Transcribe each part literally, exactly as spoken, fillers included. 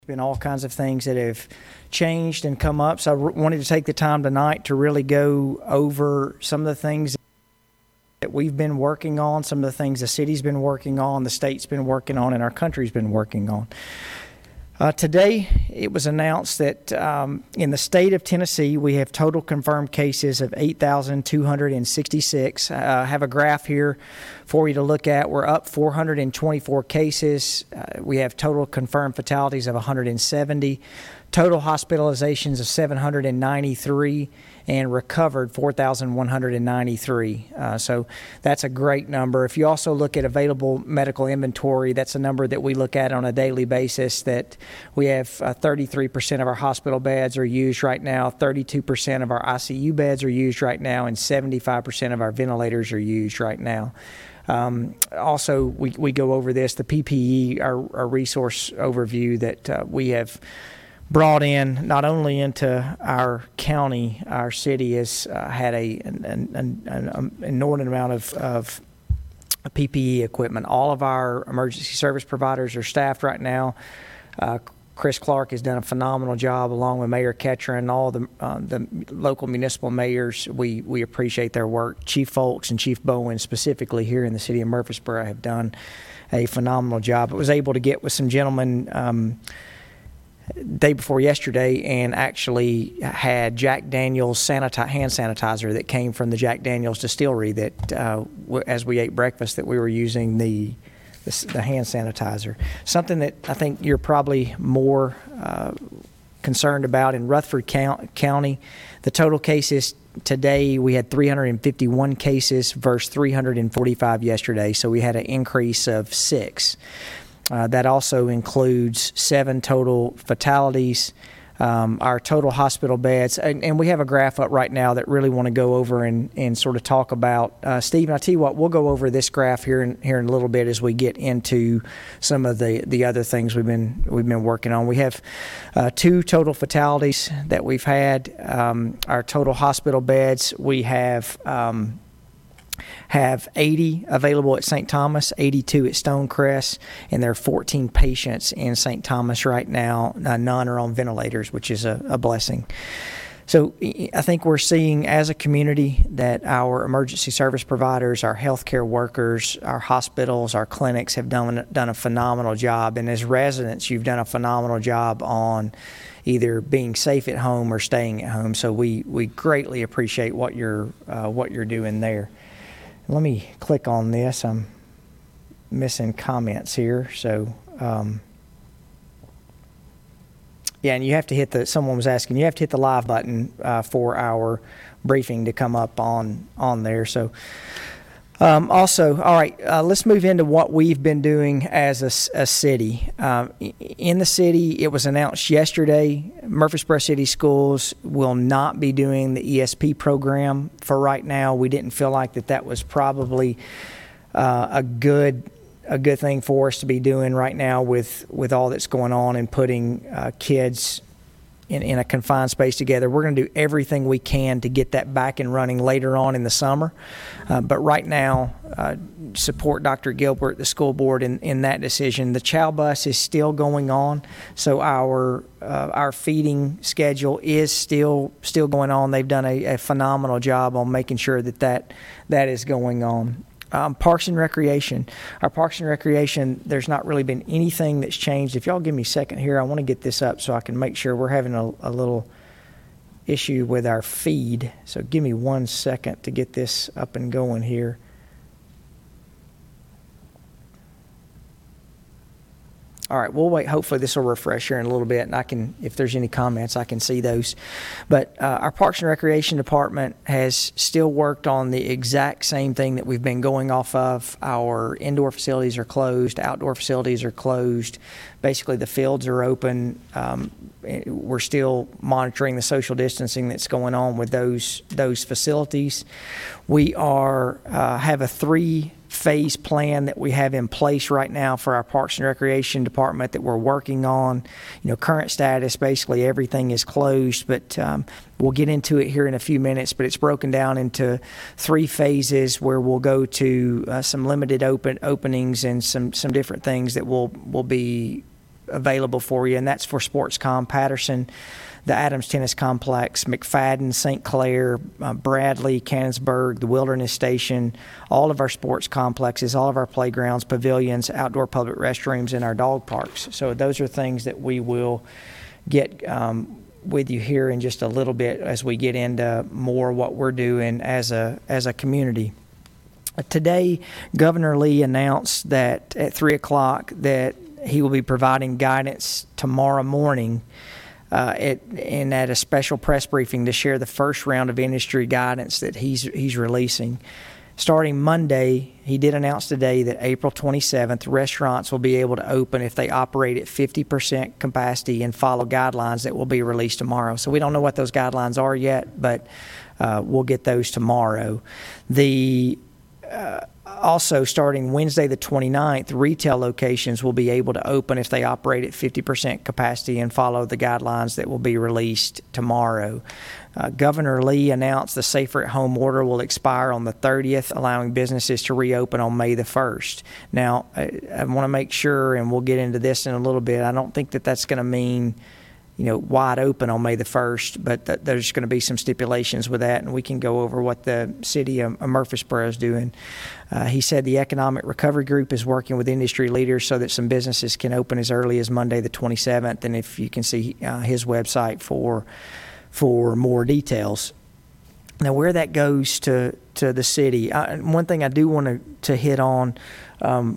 Been all kinds of things that have changed and come up. So I r- wanted to take the time tonight to really go over some of the things that we've been working on, some of the things the city's been working on, the state's been working on, and our country's been working on. Uh, today, it was announced that um, in the state of Tennessee, we have total confirmed cases of eight thousand two hundred sixty-six. Uh, I have a graph here for you to look at. We're up four hundred twenty-four cases. Uh, we have total confirmed fatalities of one hundred seventy, total hospitalizations of seven hundred ninety-three, and recovered four thousand one hundred ninety-three. Uh, so that's a great number. If you also look at available medical inventory, that's a number that we look at on a daily basis, that we have uh, thirty-three percent of our hospital beds are used right now, thirty-two percent of our I C U beds are used right now, and seventy-five percent of our ventilators are used right now. Um, also, we, we go over this, the P P E, our, our resource overview that uh, we have brought in not only into our county. Our city has uh, had a an, an, an, an inordinate amount of, of P P E equipment. All of our emergency service providers are staffed right now. Uh, Chris Clark has done a phenomenal job, along with Mayor Ketcher and all the uh, the local municipal mayors. We we appreciate their work. Chief Folks and Chief Bowen, specifically here in the city of Murfreesboro, have done a phenomenal job. I was able to get with some gentlemen um, day before yesterday and actually had Jack Daniel's saniti- hand sanitizer that came from the Jack Daniel's distillery that uh, w- as we ate breakfast that we were using the, the the hand sanitizer. Something that I think you're probably more uh, concerned about in Rutherford County. The total cases today, we had three hundred fifty-one cases versus three hundred forty-five yesterday, so we had an increase of six. Uh, that also includes seven total fatalities, um, our total hospital beds, and, and we have a graph up right now that really want to go over and, and sort of talk about. Uh, Steve, I tell you what, we'll go over this graph here in, here in a little bit as we get into some of the, the other things we've been we've been working on. We have uh, two total fatalities that we've had. Um, our total hospital beds, we have. Um, have eighty available at Saint Thomas, eighty-two at Stonecrest, and there are fourteen patients in Saint Thomas right now. Uh, none are on ventilators, which is a, a blessing. So I think we're seeing as a community that our emergency service providers, our healthcare workers, our hospitals, our clinics have done, done a phenomenal job. And as residents, you've done a phenomenal job on either being safe at home or staying at home. So we, we greatly appreciate what you're, uh, what you're doing there. Let me click on this. I'm missing comments here. So, um, yeah, and you have to hit the, someone was asking, you have to hit the live button uh, for our briefing to come up on, on there. So, um, also, all right, uh, let's move into what we've been doing as a, a city. Um, in the city, it was announced yesterday, Murfreesboro City Schools will not be doing the E S P program for right now. We didn't feel like that that was probably uh, a good a good thing for us to be doing right now with, with all that's going on and putting uh, kids in, in a confined space together. We're going to do everything we can to get that back and running later on in the summer. Uh, but right now, uh, support Doctor Gilbert, the school board, in, in that decision. The Chow Bus is still going on, so our uh, our feeding schedule is still still going on. They've done a, a phenomenal job on making sure that that, that is going on. Um, Parks and Recreation. Our Parks and Recreation, there's not really been anything that's changed. If y'all give me a second here, I want to get this up so I can make sure we're having a, a little issue with our feed. So give me one second to get this up and going here. All right, we'll wait. Hopefully this will refresh here in a little bit, and I can, if there's any comments, I can see those. But uh, our Parks and Recreation Department has still worked on the exact same thing that we've been going off of. Our indoor facilities are closed, outdoor facilities are closed. Basically, the fields are open. Um, we're still monitoring the social distancing that's going on with those those facilities. We are uh, have a three. phase plan that we have in place right now for our Parks and Recreation Department that we're working on. You know, current status, basically everything is closed, but um, we'll get into it here in a few minutes, but it's broken down into three phases where we'll go to uh, some limited open openings and some, some different things that will, will be available for you, and that's for Sportscom Patterson, the Adams Tennis Complex, McFadden, Saint Clair, uh, Bradley, Cannonsburg, the Wilderness Station, all of our sports complexes, all of our playgrounds, pavilions, outdoor public restrooms, and our dog parks. So those are things that we will get um, with you here in just a little bit as we get into more what we're doing as a as a community. Today, Governor Lee announced that at three o'clock that he will be providing guidance tomorrow morning uh, at, and at a special press briefing to share the first round of industry guidance that he's he's releasing. Starting Monday, he did announce today that April twenty-seventh, restaurants will be able to open if they operate at fifty percent capacity and follow guidelines that will be released tomorrow. So we don't know what those guidelines are yet, but uh, we'll get those tomorrow. The Uh, also, starting Wednesday the twenty-ninth, retail locations will be able to open if they operate at fifty percent capacity and follow the guidelines that will be released tomorrow. Uh, Governor Lee announced the Safer at Home order will expire on the thirtieth, allowing businesses to reopen on May the first. Now, I, I want to make sure, and we'll get into this in a little bit, I don't think that that's going to mean you know, wide open on May the first, but th- there's going to be some stipulations with that, and we can go over what the city of Murfreesboro is doing. Uh, he said the Economic Recovery Group is working with industry leaders so that some businesses can open as early as Monday the twenty-seventh, and if you can see uh, his website for for more details. Now, where that goes to, to the city, I, one thing I do want to, to hit on, um,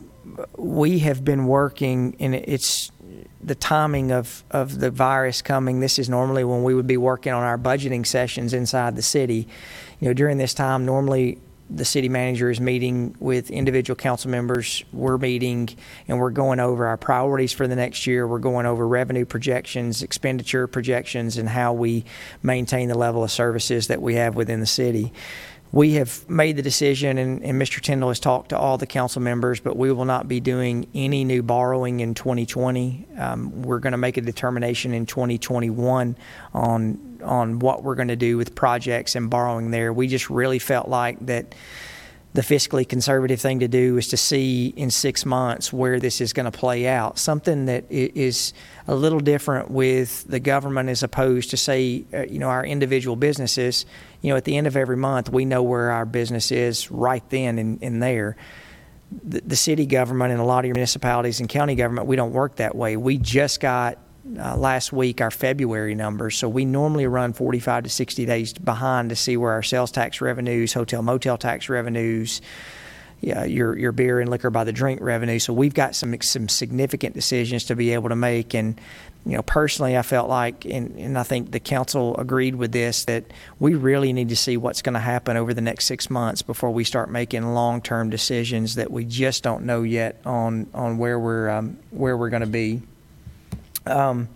we have been working, and it's the timing of, of the virus coming. This is normally when we would be working on our budgeting sessions inside the city. You know, during this time, normally the city manager is meeting with individual council members. We're meeting and we're going over our priorities for the next year. We're going over revenue projections, expenditure projections, and how we maintain the level of services that we have within the city. We have made the decision, and, and Mister Tindall has talked to all the council members, but we will not be doing any new borrowing in twenty twenty. Um, we're going to make a determination in twenty twenty-one on on what we're going to do with projects and borrowing there. We just really felt like that the fiscally conservative thing to do is to see in six months where this is going to play out. Something that is a little different with the government as opposed to, say, uh, you know, our individual businesses. You know, at the end of every month, we know where our business is right then and, and there. The, the city government and a lot of your municipalities and county government, we don't work that way. We just got uh, last week our February numbers, so we normally run forty-five to sixty days behind to see where our sales tax revenues, hotel motel tax revenues, yeah, your your beer and liquor by the drink revenue. So we've got some some significant decisions to be able to make. And you know, personally, I felt like, and, and I think the council agreed with this, that we really need to see what's going to happen over the next six months before we start making long-term decisions that we just don't know yet on on where we're um, where we're going to be. Um,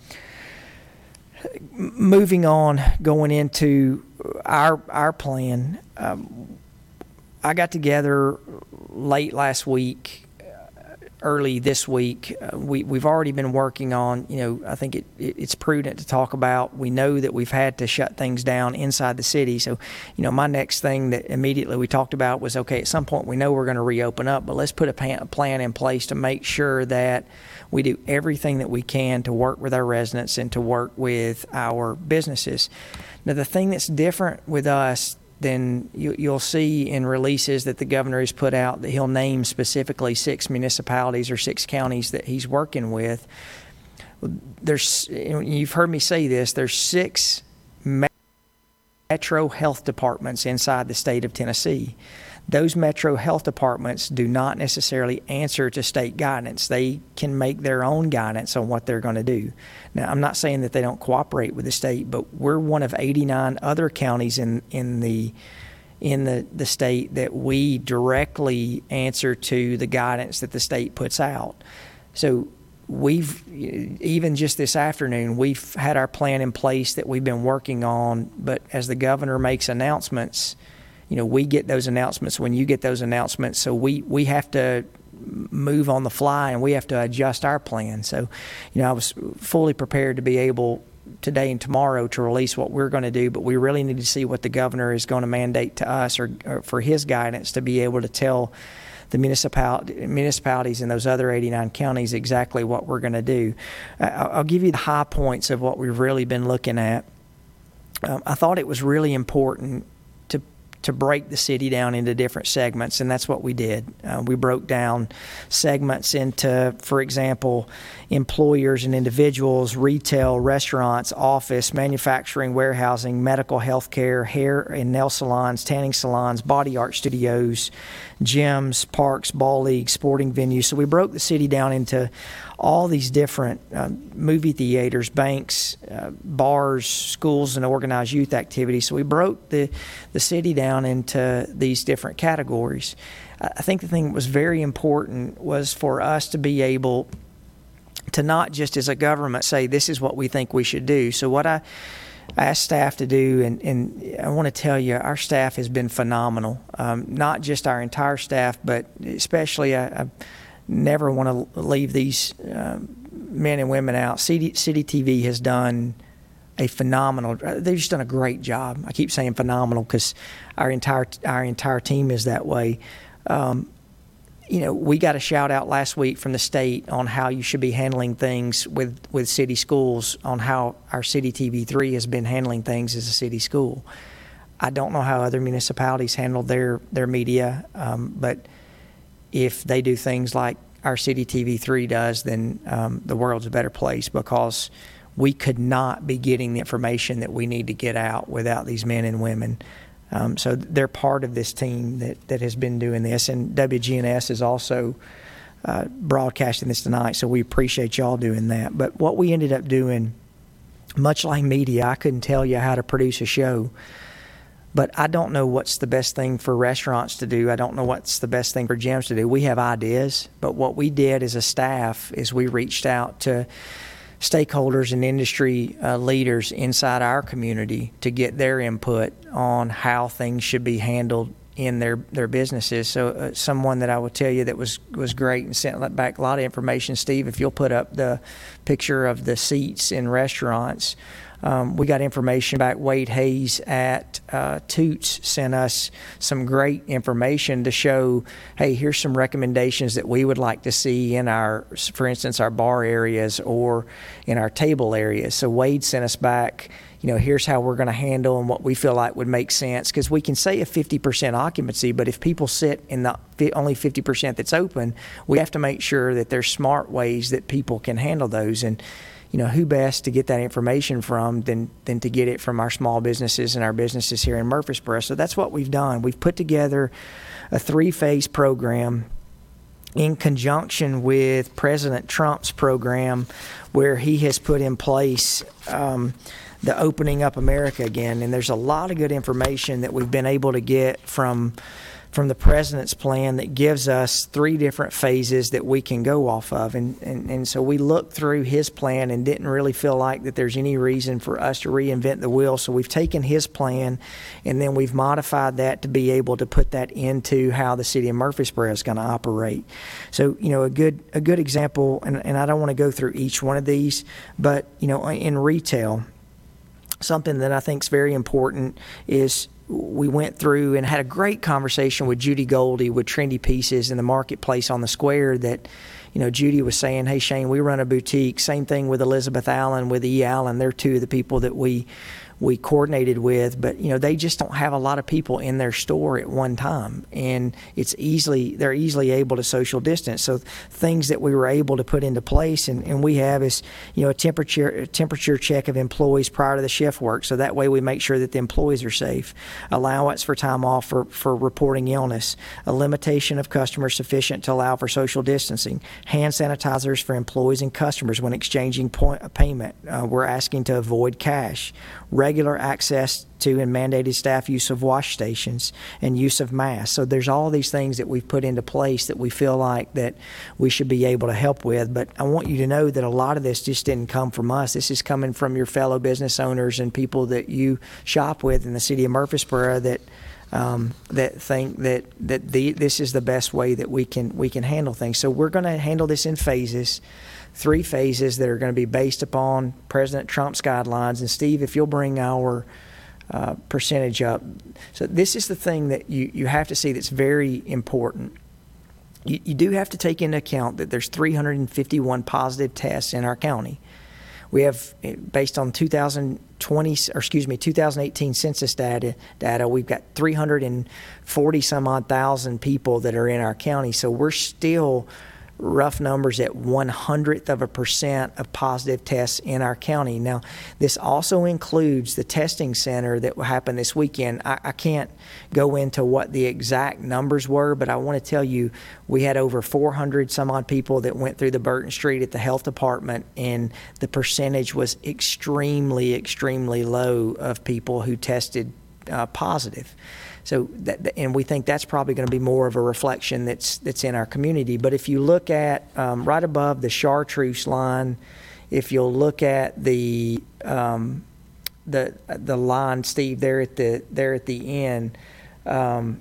moving on, going into our our plan, um, I got together late last week, early this week. Uh, we, we've already been working on, you know, I think it, it, it's prudent to talk about. We know that we've had to shut things down inside the city. So, you know, my next thing that immediately we talked about was, okay, at some point we know we're going to reopen up, but let's put a pan, plan in place to make sure that we do everything that we can to work with our residents and to work with our businesses. Now, the thing that's different with us, then you, you'll see in releases that the governor has put out that he'll name specifically six municipalities or six counties that he's working with. There's, you've heard me say this, there's six metro health departments inside the state of Tennessee. Those metro health departments do not necessarily answer to state guidance. They can make their own guidance on what they're going to do. Now, I'm not saying that they don't cooperate with the state, but we're one of eighty-nine other counties in, in the in the, the state that we directly answer to the guidance that the state puts out. So we've, even just this afternoon, we've had our plan in place that we've been working on, but as the governor makes announcements, you know, we get those announcements when you get those announcements. So we, we have to move on the fly and we have to adjust our plan. So, you know, I was fully prepared to be able today and tomorrow to release what we're going to do, but we really need to see what the governor is going to mandate to us or, or for his guidance to be able to tell the municipal, municipalities in those other eighty-nine counties exactly what we're going to do. I'll, I'll give you the high points of what we've really been looking at. Um, I thought it was really important to to break the city down into different segments, and that's what we did. Uh, we broke down segments into, for example, employers and individuals, retail, restaurants, office, manufacturing, warehousing, medical, healthcare, hair and nail salons, tanning salons, body art studios, gyms, parks, ball leagues, sporting venues. So we broke the city down into all these different uh, movie theaters, banks, uh, bars, schools, and organized youth activities. So we broke the, the city down into these different categories. I think the thing that was very important was for us to be able to not just as a government say, this is what we think we should do. So what I asked staff to do, and, and I want to tell you, our staff has been phenomenal. Um, not just our entire staff, but especially I, I never want to leave these um, men and women out. City, City T V has done a phenomenal, they've just done a great job. I keep saying phenomenal because our entire, our entire team is that way. Um, you know, we got a shout out last week from the state on how you should be handling things with, with city schools, on how our City T V three has been handling things as a city school. I don't know how other municipalities handle their, their media, um, but if they do things like our City T V three does, then um, the world's a better place, because we could not be getting the information that we need to get out without these men and women. Um, so they're part of this team that, that has been doing this, and W G N S is also uh, broadcasting this tonight, so we appreciate y'all doing that. But what we ended up doing, much like media, I couldn't tell you how to produce a show, but I don't know what's the best thing for restaurants to do. I don't know what's the best thing for gyms to do. We have ideas, but what we did as a staff is we reached out to stakeholders and industry uh, leaders inside our community to get their input on how things should be handled in their, their businesses. So uh, someone that I will tell you that was, was great and sent back a lot of information, Steve, if you'll put up the picture of the seats in restaurants. Um, we got information back. Wade Hayes at uh, Toots sent us some great information to show, hey, here's some recommendations that we would like to see in our, for instance, our bar areas or in our table areas. So Wade sent us back, you know, here's how we're going to handle and what we feel like would make sense. Because we can say a fifty percent occupancy, but if people sit in the only fifty percent that's open, we have to make sure that there's smart ways that people can handle those. And you know, who best to get that information from than, than to get it from our small businesses and our businesses here in Murfreesboro. So that's what we've done. We've put together a three-phase program in conjunction with President Trump's program, where he has put in place um, the Opening Up America again. And there's a lot of good information that we've been able to get from from the president's plan that gives us three different phases that we can go off of. And, and, and so we looked through his plan and didn't really feel like that there's any reason for us to reinvent the wheel. So we've taken his plan and then we've modified that to be able to put that into how the city of Murfreesboro is going to operate. So, you know, a good a good example, and, and I don't want to go through each one of these, but, you know, in retail, something that I think is very important is we went through and had a great conversation with Judy Goldie with Trendy Pieces in the marketplace on the square that, you know, Judy was saying, hey, Shane, we run a boutique. Same thing with Elizabeth Allen, with E. Allen. They're two of the people that we we coordinated with, but you know, they just don't have a lot of people in their store at one time, and it's easily they're easily able to social distance. So things that we were able to put into place, and, and we have is, you know, a temperature a temperature check of employees prior to the shift work, so that way we make sure that the employees are safe. Allowance for time off for, for reporting illness, a limitation of customers sufficient to allow for social distancing, hand sanitizers for employees and customers when exchanging point, payment. Uh, we're asking to avoid cash. Regular access to and mandated staff use of wash stations and use of masks. So there's all these things that we've put into place that we feel like that we should be able to help with. But I want you to know that a lot of this just didn't come from us. This is coming from your fellow business owners and people that you shop with in the city of Murfreesboro that um, that think that that the, this is the best way that we can we can handle things. So we're going to handle this in phases. Three phases that are going to be based upon President Trump's guidelines. And Steve, if you'll bring our uh, percentage up. So this is the thing that you, you have to see that's very important. you, you do have to take into account that there's three hundred fifty-one positive tests in our county. We have, based on two thousand twenty, or excuse me, two thousand eighteen census data, data, we've got three hundred forty some odd thousand people that are in our county. So we're still rough numbers at one hundredth of a percent of positive tests in our county. Now, this also includes the testing center that will happen this weekend. I, I can't go into what the exact numbers were, but I want to tell you we had over four hundred some odd people that went through the Burton Street at the health department, and the percentage was extremely, extremely low of people who tested uh, positive. So, that, and we think that's probably going to be more of a reflection that's that's in our community. But if you look at um, right above the chartreuse line, if you'll look at the um, the the line, Steve, there at the there at the end, um,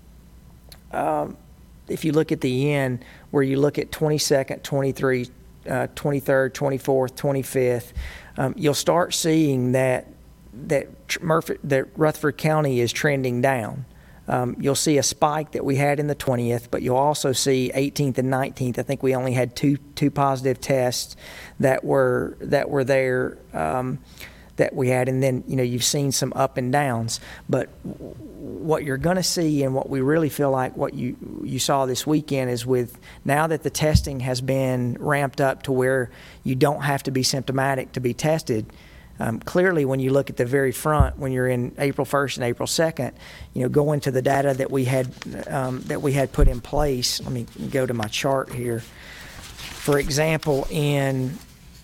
um, if you look at the end where you look at twenty-second, twenty-third, uh, twenty-third, twenty-fourth, twenty-fifth, um, you'll start seeing that. that Murphy, that Rutherford County is trending down. Um, you'll see a spike that we had in the twentieth, but you'll also see eighteenth and nineteenth. I think we only had two two positive tests that were that were there um, that we had, and then you know you've seen some up and downs. But w- what you're going to see, and what we really feel like what you you saw this weekend is with now that the testing has been ramped up to where you don't have to be symptomatic to be tested. Um, clearly, when you look at the very front, when you're in April first and April second, you know, going to the data that we had um, that we had put in place. Let me go to my chart here. For example, in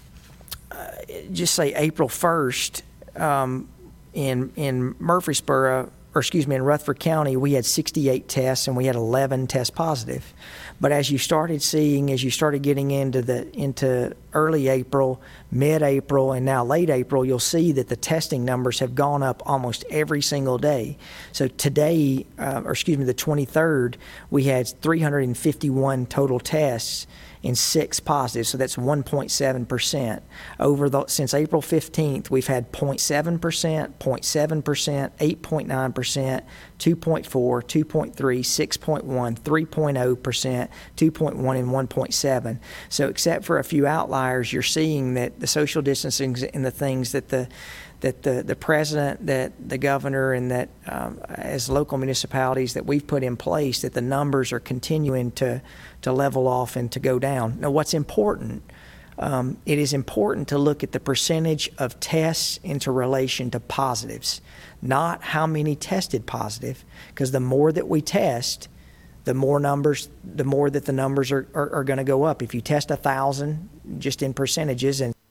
uh, just say April first, um, in in Murfreesboro, or excuse me, in Rutherford County, we had sixty-eight tests and we had eleven tests positive. But as you started seeing, as you started getting into the into early April, mid-April, and now late April, you'll see that the testing numbers have gone up almost every single day. So today, uh, or excuse me, the twenty-third, we had three hundred fifty-one total tests and six positive, so that's one point seven percent. Over the since April fifteenth, we've had zero point seven percent, zero point seven percent, eight point nine percent, two point four, two point three, six point one, three point zero percent, two point one, and one point seven. So except for a few outliers, you're seeing that the social distancing and the things that the that the, the president, that the governor, and that um, as local municipalities that we've put in place, that the numbers are continuing to, to level off and to go down. Now, what's important, um, it is important to look at the percentage of tests into relation to positives, not how many tested positive, because the more that we test, the more numbers, the more that the numbers are, are, are going to go up. If you test a thousand just in percentages and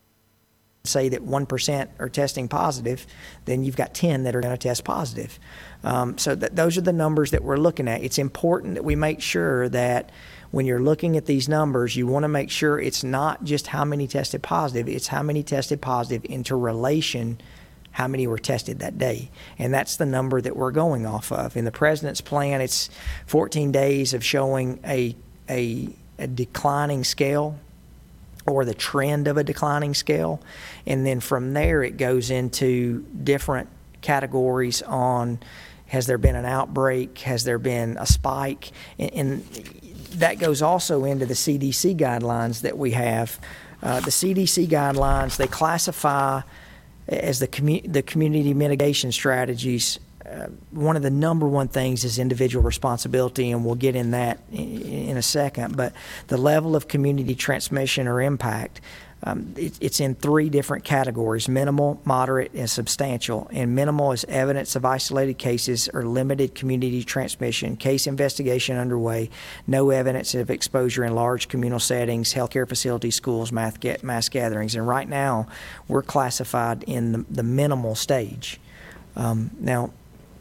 say that one percent are testing positive, then you've got ten that are going to test positive. Um, so that those are the numbers that we're looking at. It's important that we make sure that when you're looking at these numbers, you want to make sure it's not just how many tested positive, it's how many tested positive into relation how many were tested that day. And that's the number that we're going off of. In the president's plan, it's fourteen days of showing a, a, a declining scale, or the trend of a declining scale. And then from there, it goes into different categories on, has there been an outbreak? Has there been a spike? And, and that goes also into the C D C guidelines that we have. Uh, the C D C guidelines, they classify as the, commu- the community mitigation strategies. Uh, one of the number one things is individual responsibility, and we'll get in that in, in a second. But the level of community transmission or impact, um, it, it's in three different categories: minimal, moderate, and substantial. And minimal is evidence of isolated cases or limited community transmission, case investigation underway, no evidence of exposure in large communal settings, healthcare facilities, schools, mass, mass gatherings. And right now, we're classified in the, the minimal stage. Um, now,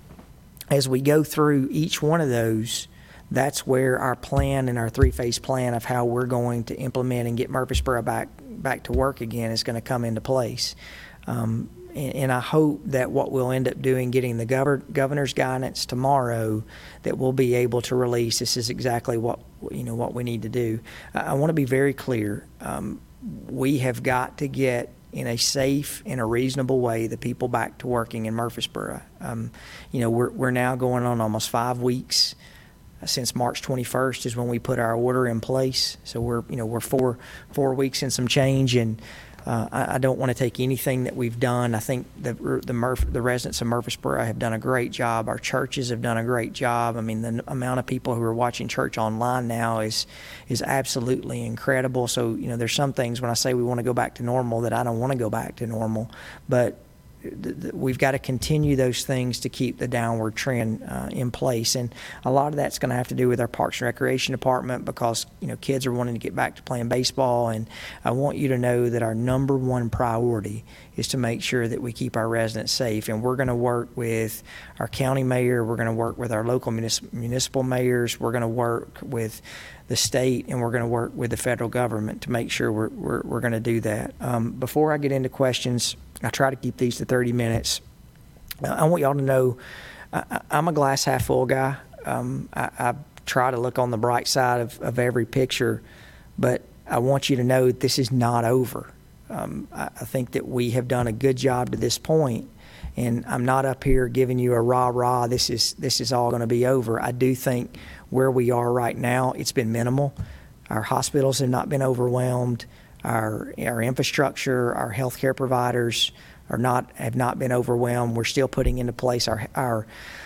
as we go through each one of those, that's where our plan and our three-phase plan of how we're going to implement and get Murfreesboro back back to work again is going to come into place. Um, and, and I hope that what we'll end up doing, getting the gov- governor's guidance tomorrow, that we'll be able to release. This is exactly what you know what we need to do. I, I want to be very clear. Um, we have got to get in a safe and a reasonable way the people back to working in Murfreesboro. Um, you know, we're we're now going on almost five weeks since March twenty-first is when we put our order in place. So we're, you know, we're four four weeks and some change, and uh, I, I don't want to take anything that we've done. I think the the, Murph, the residents of Murfreesboro have done a great job. Our churches have done a great job. I mean, the amount of people who are watching church online now is is absolutely incredible. So, you know, there's some things when I say we want to go back to normal that I don't want to go back to normal, but we've got to continue those things to keep the downward trend uh, in place. And a lot of that's going to have to do with our Parks and Recreation Department, because, you know, kids are wanting to get back to playing baseball. And I want you to know that our number one priority is to make sure that we keep our residents safe. And we're going to work with our county mayor. We're going to work with our local municip- municipal mayors. We're going to work with the state, and we're going to work with the federal government to make sure we're, we're, we're going to do that. Um, before I get into questions, I try to keep these to thirty minutes. I want y'all to know I, I'm a glass half full guy. Um, I, I try to look on the bright side of, of every picture, but I want you to know that this is not over. Um, I, I think that we have done a good job to this point, and I'm not up here giving you a rah-rah, this is, this is all going to be over. I do think where we are right now, it's been minimal. Our hospitals have not been overwhelmed. Our our infrastructure, our healthcare providers are not have not been overwhelmed. We're still putting into place our our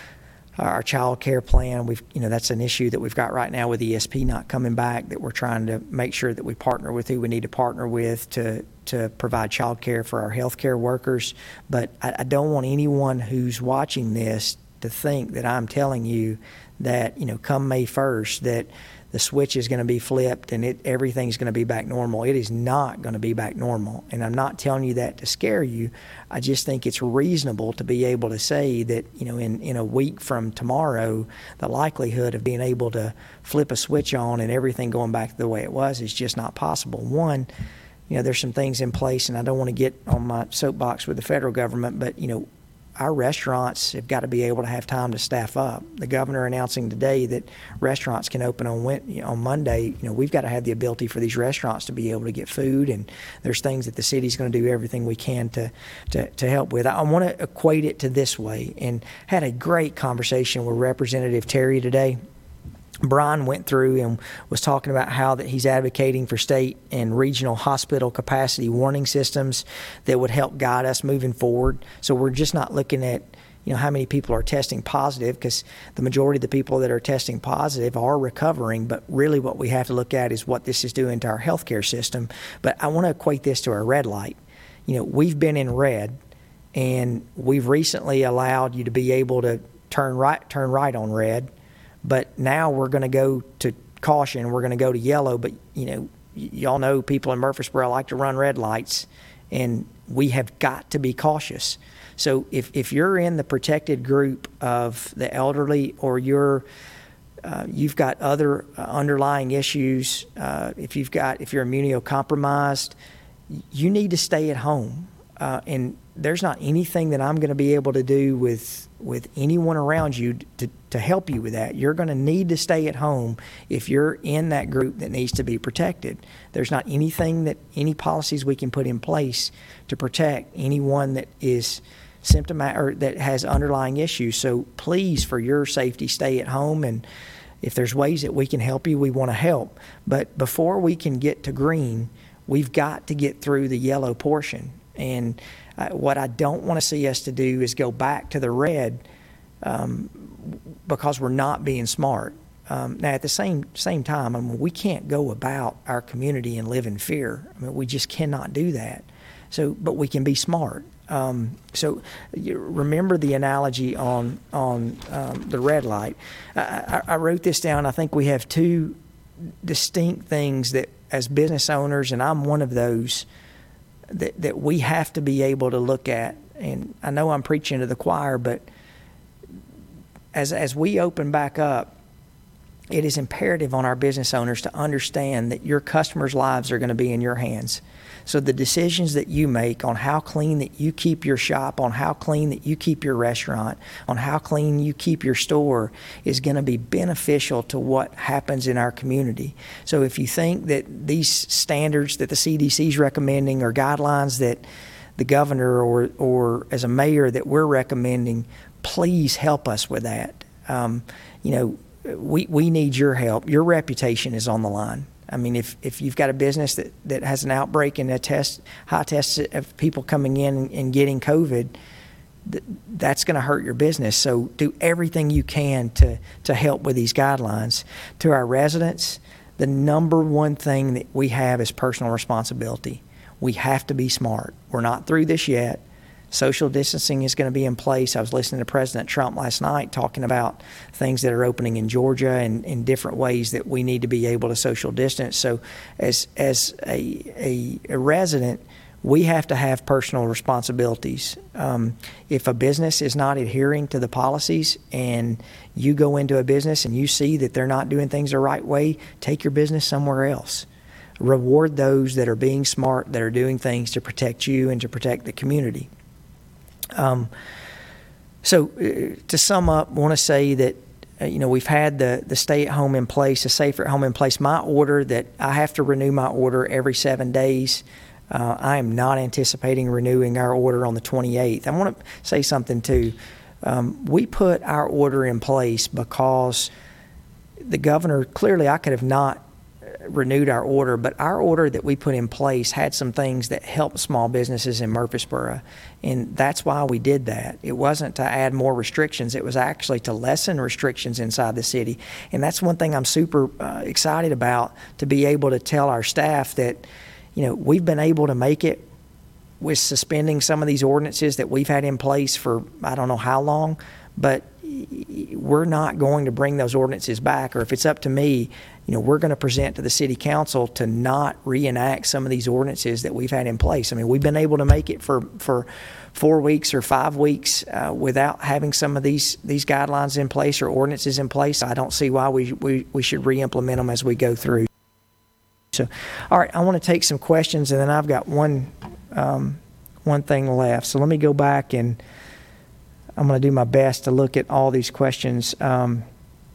our child care plan. We've you know that's an issue that we've got right now with E S P not coming back, that we're trying to make sure that we partner with who we need to partner with to to provide child care for our healthcare workers. But I, I don't want anyone who's watching this to think that I'm telling you that, you know, come May first, that the switch is going to be flipped and it everything's going to be back normal. It is not going to be back normal. And I'm not telling you that to scare you. I just think it's reasonable to be able to say that, you know, in, in a week from tomorrow, the likelihood of being able to flip a switch on and everything going back the way it was is just not possible. One, you know, there's some things in place, and I don't want to get on my soapbox with the federal government, but, you know, our restaurants have got to be able to have time to staff up. The governor announcing today that restaurants can open on you know, on Monday. You know, we've got to have the ability for these restaurants to be able to get food, and there's things that the city's going to do everything we can to, to, to help with. I want to equate it to this way, and had a great conversation with Representative Terry today. Brian went through and was talking about how that he's advocating for state and regional hospital capacity warning systems that would help guide us moving forward. So we're just not looking at, you know, how many people are testing positive, because the majority of the people that are testing positive are recovering. But really what we have to look at is what this is doing to our healthcare system. But I want to equate this to a red light. You know, we've been in red, and we've recently allowed you to be able to turn right, turn right on red. But now we're going to go to caution. We're going to go to yellow. But, you know, y- y'all know people in Murfreesboro like to run red lights, and we have got to be cautious. So if, if you're in the protected group of the elderly, or you're uh, you've got other uh, underlying issues, uh, if you've got if you're immunocompromised, you need to stay at home. Uh, and there's not anything that I'm going to be able to do with with anyone around you to, to help you with that. You're going to need to stay at home if you're in that group that needs to be protected. There's not anything that any policies we can put in place to protect anyone that is symptomatic or that has underlying issues. So please, for your safety, stay at home. And if there's ways that we can help you, we want to help. But before we can get to green, we've got to get through the yellow portion. And uh, what I don't want to see us to do is go back to the red um, because we're not being smart. Um, now, at the same same time, I mean, we can't go about our community and live in fear. I mean, we just cannot do that. So, but we can be smart. Um, so, you remember the analogy on on um, the red light. I, I, I wrote this down. I think we have two distinct things that, as business owners, and I'm one of those, that, that we have to be able to look at. And I know I'm preaching to the choir, but as as we open back up, it is imperative on our business owners to understand that your customers' lives are going to be in your hands. So the decisions that you make on how clean that you keep your shop, on how clean that you keep your restaurant, on how clean you keep your store is going to be beneficial to what happens in our community. So if you think that these standards that the C D C is recommending or guidelines that the governor or, or as a mayor that we're recommending, please help us with that. Um, you know, we, we need your help. Your reputation is on the line. I mean, if, if you've got a business that, that has an outbreak and a test, high test of people coming in and, and getting COVID, th- that's going to hurt your business. So do everything you can to, to help with these guidelines. To our residents, the number one thing that we have is personal responsibility. We have to be smart. We're not through this yet. Social distancing is going to be in place. I was listening to President Trump last night talking about things that are opening in Georgia and in different ways that we need to be able to social distance. So as as a, a, a resident, we have to have personal responsibilities. Um, if a business is not adhering to the policies and you go into a business and you see that they're not doing things the right way, take your business somewhere else. Reward those that are being smart, that are doing things to protect you and to protect the community. Um, so uh, to sum up, I want to say that, uh, you know, we've had the, the stay at home in place, the safer at home in place. My order that I have to renew my order every seven days. Uh, I am not anticipating renewing our order on the twenty-eighth. I want to say something too. Um, we put our order in place because the governor, clearly I could have not renewed our order, but our order that we put in place had some things that helped small businesses in Murfreesboro, and that's why we did that. It wasn't to add more restrictions. It was actually to lessen restrictions inside the city, and that's one thing I'm super uh, excited about, to be able to tell our staff that, you know, we've been able to make it with suspending some of these ordinances that we've had in place for I don't know how long, but we're not going to bring those ordinances back. Or if it's up to me, you know, we're going to present to the city council to not reenact some of these ordinances that we've had in place. I mean, we've been able to make it for, for four weeks or five weeks uh, without having some of these these guidelines in place or ordinances in place. I don't see why we we, we should re-implement them as we go through. So, all right, I want to take some questions, and then I've got one um, one thing left. So let me go back, and I'm going to do my best to look at all these questions. Um,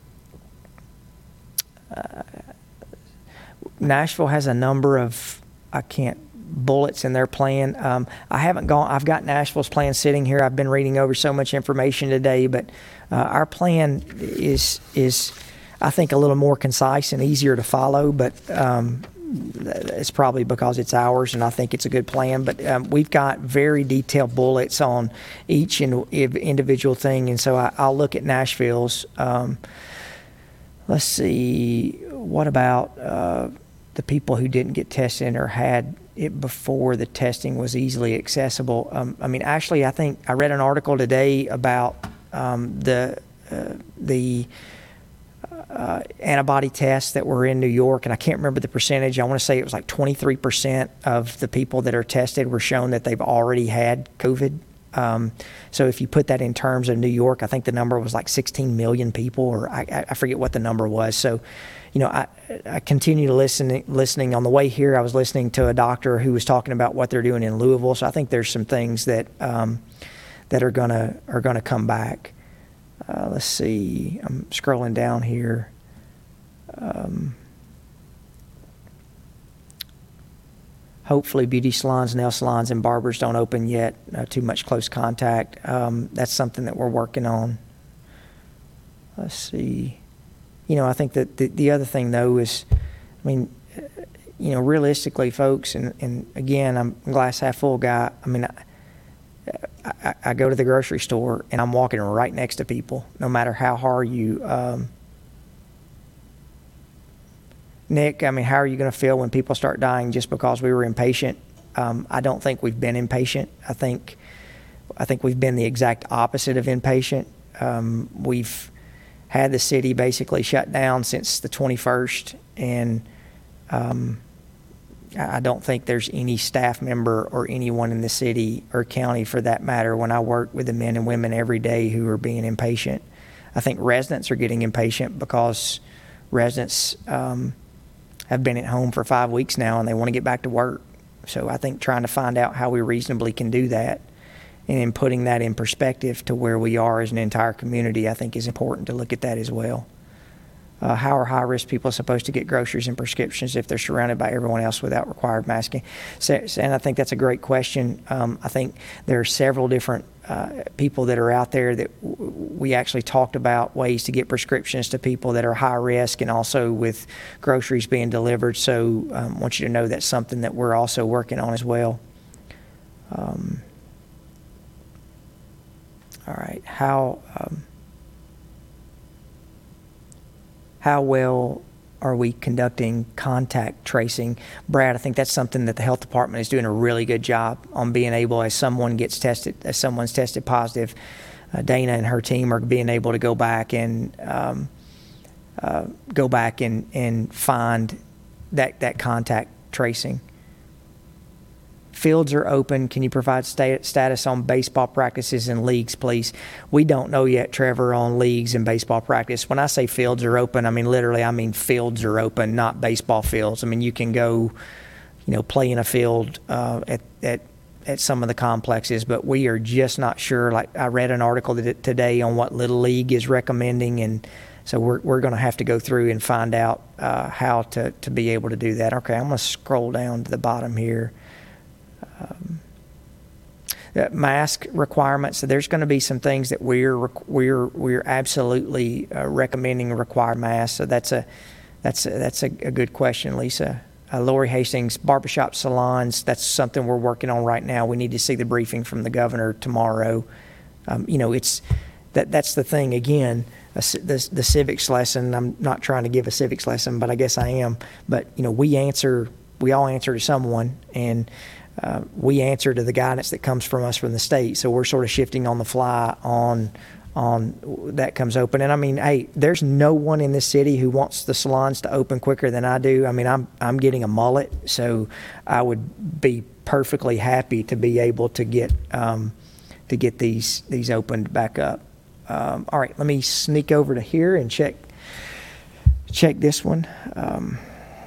uh, Nashville has a number of, I can't, bullets in their plan. Um, I haven't gone, I've got Nashville's plan sitting here. I've been reading over so much information today, but uh, our plan is, is, I think, a little more concise and easier to follow, but um, it's probably because it's ours, and I think it's a good plan. But um, we've got very detailed bullets on each in, individual thing, and so I, I'll look at Nashville's. Um, let's see, what about uh, the people who didn't get tested or had it before the testing was easily accessible? Um, I mean, actually, I think I read an article today about um, the uh, the Uh, antibody tests that were in New York, and I can't remember the percentage. I want to say it was like twenty-three percent of the people that are tested were shown that they've already had COVID. Um, so if you put that in terms of New York, I think the number was like sixteen million people, or I, I forget what the number was. So, you know, I, I continue to listen. Listening on the way here, I was listening to a doctor who was talking about what they're doing in Louisville. So I think there's some things that um, that are gonna are gonna come back. Uh, let's see, I'm scrolling down here. Um, hopefully beauty salons, nail salons, and barbers don't open yet. Uh, too much close contact. Um, that's something that we're working on. Let's see. You know, I think that the, the other thing, though, is, I mean, you know, realistically, folks, and, and again, I'm a glass half full guy. I mean, I, I, I go to the grocery store and I'm walking right next to people, no matter how hard you, um, Nick, I mean, how are you going to feel when people start dying just because we were impatient? Um, I don't think we've been impatient. I think, I think we've been the exact opposite of impatient. Um, we've had the city basically shut down since the twenty-first, and um, I don't think there's any staff member or anyone in the city or county, for that matter, when I work with the men and women every day, who are being impatient. I think residents are getting impatient because residents um, have been at home for five weeks now and they want to get back to work. So I think trying to find out how we reasonably can do that, and in putting that in perspective to where we are as an entire community, I think is important to look at that as well. Uh, how are high-risk people supposed to get groceries and prescriptions if they're surrounded by everyone else without required masking? So, and I think that's a great question. Um, I think there are several different uh, people that are out there that w- we actually talked about ways to get prescriptions to people that are high risk, and also with groceries being delivered. So um, I want you to know that's something that we're also working on as well. Um, all right. How... Um, How well are we conducting contact tracing? Brad, I think that's something that the health department is doing a really good job on, being able, as someone gets tested, as someone's tested positive, uh, Dana and her team are being able to go back and um, uh, go back and, and find that, that contact tracing. Fields are open. Can you provide stat- status on baseball practices and leagues, please? We don't know yet, Trevor, on leagues and baseball practice. When I say fields are open, I mean literally, I mean fields are open, not baseball fields. I mean, you can go, you know, play in a field uh, at, at at some of the complexes, but we are just not sure. Like, I read an article that today on what Little League is recommending, and so we're we're going to have to go through and find out uh, how to, to be able to do that. Okay, I'm going to scroll down to the bottom here. Um, mask requirements. So there's going to be some things that we're we're we're absolutely uh, recommending require masks. So that's a that's a, that's a, a good question, Lisa. Uh, Lori Hastings, barbershop salons. That's something we're working on right now. We need to see the briefing from the governor tomorrow. Um, you know, it's that that's the thing again. A, the the civics lesson. I'm not trying to give a civics lesson, but I guess I am. But you know, we answer. We all answer to someone, and Uh, we answer to the guidance that comes from us from the state. So we're sort of shifting on the fly on on that comes open. And I mean, hey, there's no one in this city who wants the salons to open quicker than I do. I mean, I'm I'm getting a mullet, so I would be perfectly happy to be able to get um, to get these these opened back up. Um, all right, let me sneak over to here and check check this one. Um,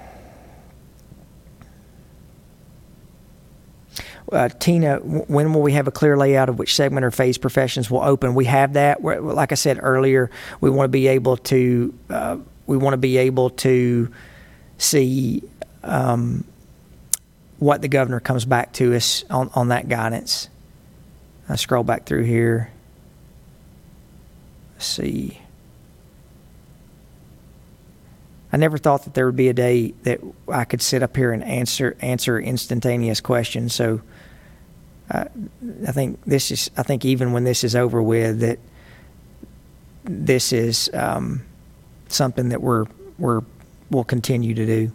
Uh, Tina, w- when will we have a clear layout of which segment or phase professions will open? We have that. We're, like I said earlier, we want to be able to uh, we want to be able to see um, what the governor comes back to us on, on that guidance. I scroll back through here. Let's see. I never thought that there would be a day that I could sit up here and answer answer instantaneous questions. So uh, I think this is. I think even when this is over with, that this is um, something that we're we're will continue to do.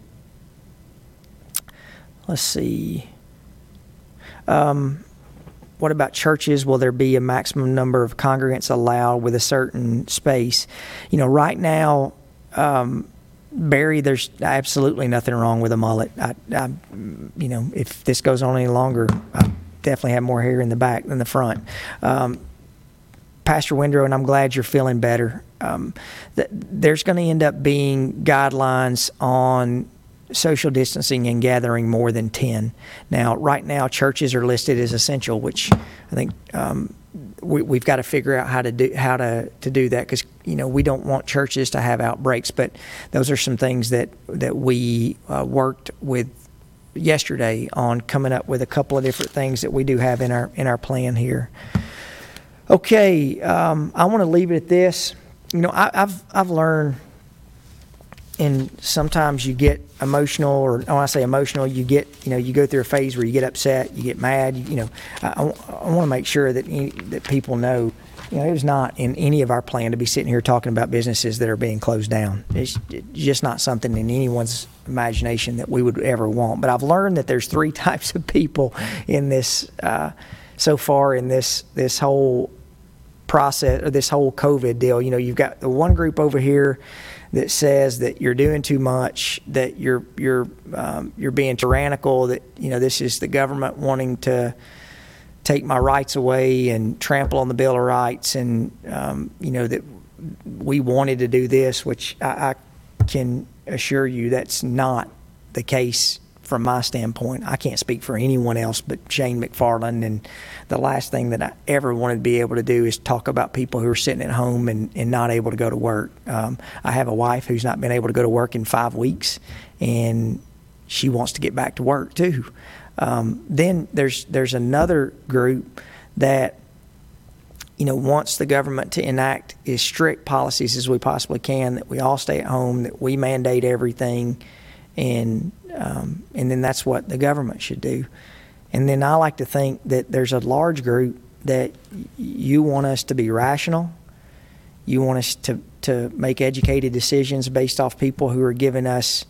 Let's see. Um, what about churches? Will there be a maximum number of congregants allowed with a certain space? You know, right now. Um, Barry, there's absolutely nothing wrong with a mullet. I, I, you know, if this goes on any longer, I definitely have more hair in the back than the front. Um, Pastor Windrow, and I'm glad you're feeling better. Um, th- there's going to end up being guidelines on social distancing and gathering more than ten. Now, right now, churches are listed as essential, which I think um, we, we've got to figure out how to do how to, to do that, because you know we don't want churches to have outbreaks. But those are some things that that we uh, worked with yesterday on coming up with a couple of different things that we do have in our in our plan here. Okay, um, I want to leave it at this. You know, I, I've I've learned. And sometimes you get emotional, or when I say emotional, you get, you know, you go through a phase where you get upset, you get mad. You, you know, I, I, I want to make sure that any, that people know, you know, it was not in any of our plan to be sitting here talking about businesses that are being closed down. It's just not something in anyone's imagination that we would ever want. But I've learned that there's three types of people in this, uh, so far in this this whole process, or this whole COVID deal. You know, you've got the one group over here that says that you're doing too much, that you're you're um, you're being tyrannical, that you know this is the government wanting to take my rights away and trample on the Bill of Rights, and um, you know that we wanted to do this, which I, I can assure you that's not the case from my standpoint, I can't speak for anyone else but Shane McFarland, and the last thing that I ever wanted to be able to do is talk about people who are sitting at home and, and not able to go to work. Um, I have a wife who's not been able to go to work in five weeks, and she wants to get back to work too. Um, then there's there's another group that, you know, wants the government to enact as strict policies as we possibly can, that we all stay at home, that we mandate everything, and um, and then that's what the government should do. And then I like to think that there's a large group that you want us to be rational. You want us to, to make educated decisions based off people who are giving us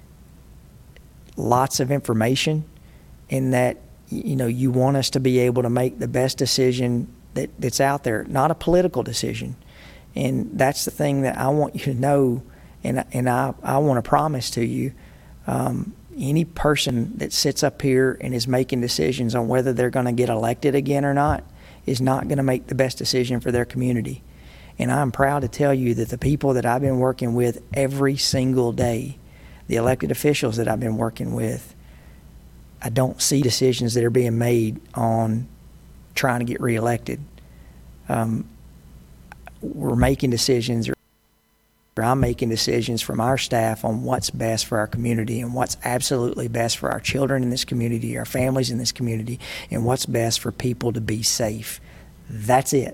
lots of information, and that, you know, you want us to be able to make the best decision that, that's out there, not a political decision. And that's the thing that I want you to know, and, and I, I want to promise to you. Um, any person that sits up here and is making decisions on whether they're going to get elected again or not is not going to make the best decision for their community. And I'm proud to tell you that the people that I've been working with every single day, the elected officials that I've been working with, I don't see decisions that are being made on trying to get reelected. Um, we're making decisions, or I'm making decisions from our staff on what's best for our community and what's absolutely best for our children in this community, our families in this community, and what's best for people to be safe. That's it.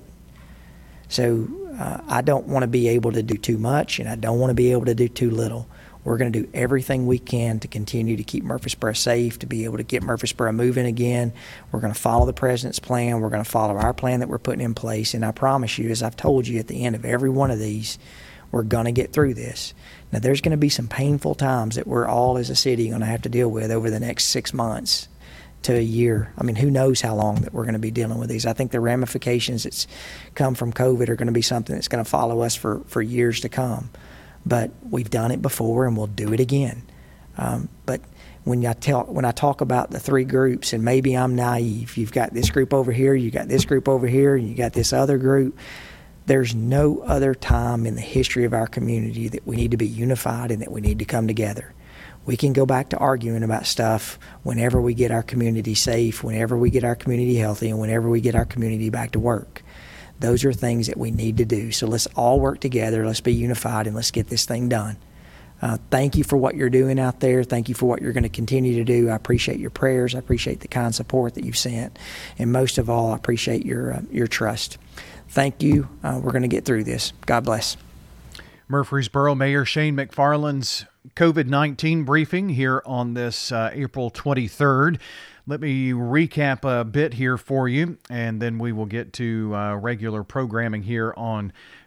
So uh, I don't want to be able to do too much, and I don't want to be able to do too little. We're going to do everything we can to continue to keep Murfreesboro safe, to be able to get Murfreesboro moving again. We're going to follow the president's plan. We're going to follow our plan that we're putting in place. And I promise you, as I've told you at the end of every one of these, we're going to get through this. Now, there's going to be some painful times that we're all as a city going to have to deal with over the next six months to a year. I mean, who knows how long that we're going to be dealing with these. I think the ramifications that's come from COVID are going to be something that's going to follow us for, for years to come. But we've done it before, and we'll do it again. Um, but when I tell, when I talk about the three groups, and maybe I'm naive, you've got this group over here, you got this group over here, and you got this other group. There's no other time in the history of our community that we need to be unified and that we need to come together. We can go back to arguing about stuff whenever we get our community safe, whenever we get our community healthy, and whenever we get our community back to work. Those are things that we need to do. So let's all work together. Let's be unified, and let's get this thing done. Uh, thank you for what you're doing out there. Thank you for what you're going to continue to do. I appreciate your prayers. I appreciate the kind support that you've sent. And most of all, I appreciate your, uh, your trust. Thank you. Uh, we're going to get through this. God bless. Murfreesboro Mayor Shane McFarland's COVID nineteen briefing here on this uh, April twenty-third. Let me recap a bit here for you, and then we will get to uh, regular programming here on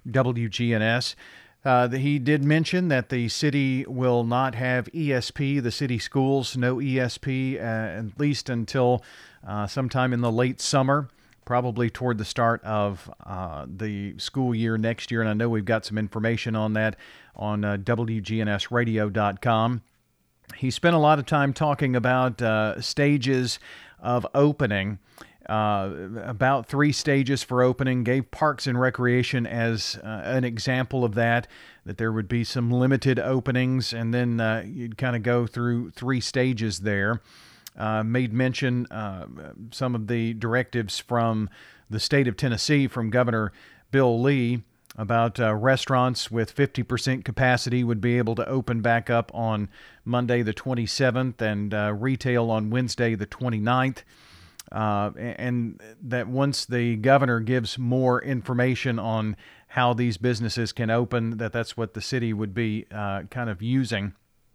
W G N S. Uh, he did mention that the city will not have E S P, the city schools, no E S P, uh, at least until uh, sometime in the late summer, probably toward the start of uh, the school year next year. And I know we've got some information on that on uh, W G N S radio dot com. He spent a lot of time talking about uh, stages of opening, uh, about three stages for opening, gave Parks and Recreation as uh, an example of that, that there would be some limited openings, and then uh, you'd kind of go through three stages there. Uh, made mention uh, some of the directives from the state of Tennessee, from Governor Bill Lee, about uh, restaurants with fifty percent capacity would be able to open back up on Monday the twenty-seventh, and uh, retail on Wednesday the twenty-ninth. Uh, and that once the governor gives more information on how these businesses can open, that that's what the city would be uh, kind of using.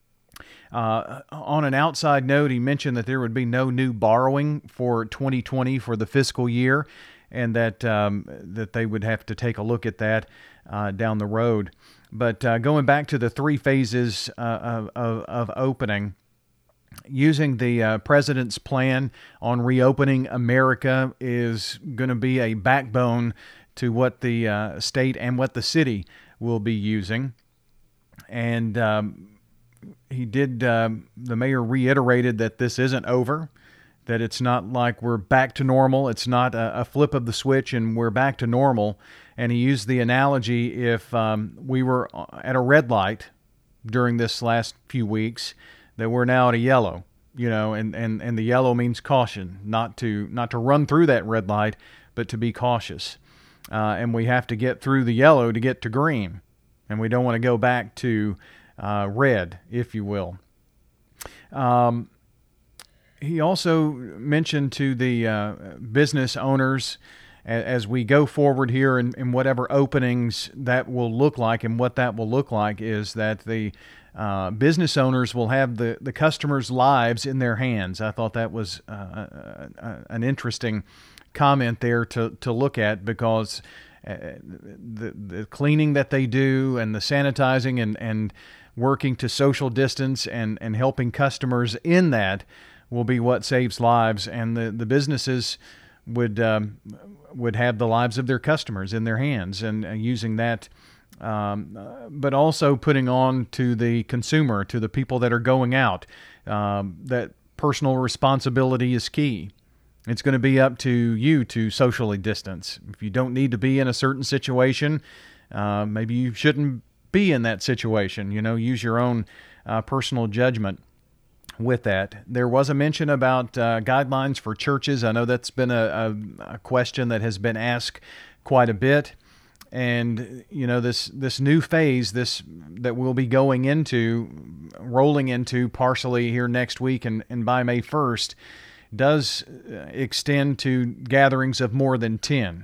Uh, on an outside note, he mentioned that there would be no new borrowing for twenty twenty for the fiscal year, and that um, that they would have to take a look at that uh, down the road. But uh, going back to the three phases uh, of, of, of opening, using the uh, president's plan on reopening America is going to be a backbone to what the uh, state and what the city will be using. And um, he did, uh, the mayor reiterated that this isn't over, that it's not like we're back to normal. It's not a, a flip of the switch and we're back to normal. And he used the analogy, if um, we were at a red light during this last few weeks, that we're now at a yellow. you know, and, and, and the yellow means caution, not to not to run through that red light, but to be cautious. Uh, and we have to get through the yellow to get to green, and we don't want to go back to uh, red, if you will. Um, he also mentioned to the uh, business owners, as we go forward here in, in whatever openings that will look like, and what that will look like is that the uh, business owners will have the, the customers' lives in their hands. I thought that was uh, uh, uh, an interesting comment there to, to look at, because uh, the, the cleaning that they do and the sanitizing and, and working to social distance and, and helping customers in that will be what saves lives, and the, the businesses would um, would have the lives of their customers in their hands, and uh, using that, um, uh, but also putting on to the consumer, to the people that are going out, um, that personal responsibility is key. It's going to be up to you to socially distance. If you don't need to be in a certain situation, uh, maybe you shouldn't be in that situation. You know, use your own uh, personal judgment with that. There was a mention about uh, guidelines for churches. I know that's been a, a, a question that has been asked quite a bit. And, you know, this this new phase, this that we'll be going into, rolling into partially here next week and, and by May first, does extend to gatherings of more than ten.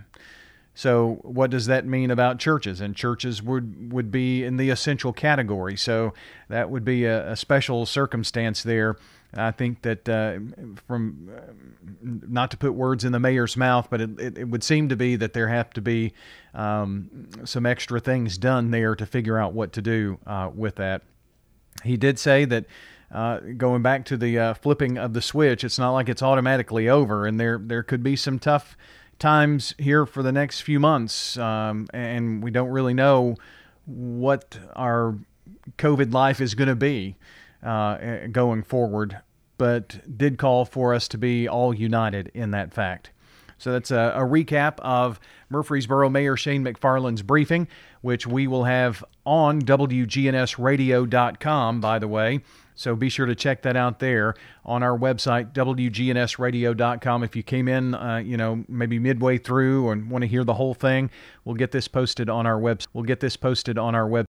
So what does that mean about churches? And churches would, would be in the essential category. So that would be a, a special circumstance there. I think that uh, from, uh, not to put words in the mayor's mouth, but it, it, it would seem to be that there have to be um, some extra things done there to figure out what to do uh, with that. He did say that uh, going back to the uh, flipping of the switch, it's not like it's automatically over, and there there could be some tough times here for the next few months, um, and we don't really know what our COVID life is going to be uh, going forward, but did call for us to be all united in that fact. So that's a, a recap of Murfreesboro Mayor Shane McFarland's briefing, which we will have on W G N S radio dot com, by the way. So be sure to check that out there on our website, W G N S radio dot com. If you came in, uh, you know, maybe midway through and want to hear the whole thing, we'll get this posted on our web. We'll get this posted on our website.